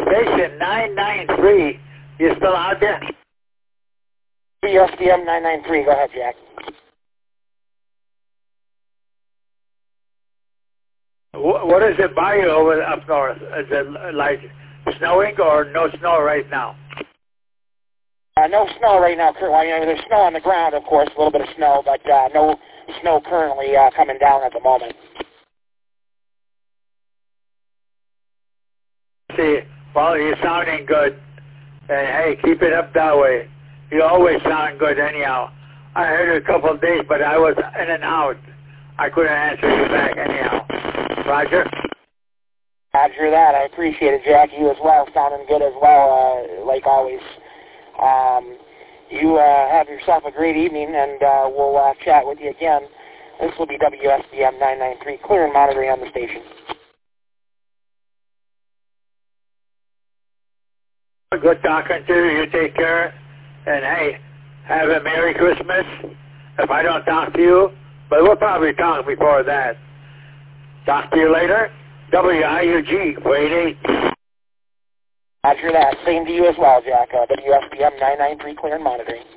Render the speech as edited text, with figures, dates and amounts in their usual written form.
Station 993. You still out there? WSBM 993. Go ahead, Jack. What is it by you over up north? Is it like snowing or no snow right now? No snow right now. Well, there's snow on the ground, of course, a little bit of snow, but no snow currently coming down at the moment. See, well, you're sounding good, and hey, keep it up that way. You always sound good anyhow. I heard you a couple of days, but I was in and out. I couldn't answer you back anyhow. Roger? Roger that. I appreciate it, Jack. You as well, sounding good as well, like always. You have yourself a great evening, and we'll chat with you again. This will be WSBM 993, clear and monitoring on the station. Good talking to you. You take care. And hey, have a Merry Christmas. If I don't talk to you, but we'll probably talk before that. Talk to you later. WIUG 488. Roger that. Same to you as well, Jack. WSBM 993, clear and monitoring.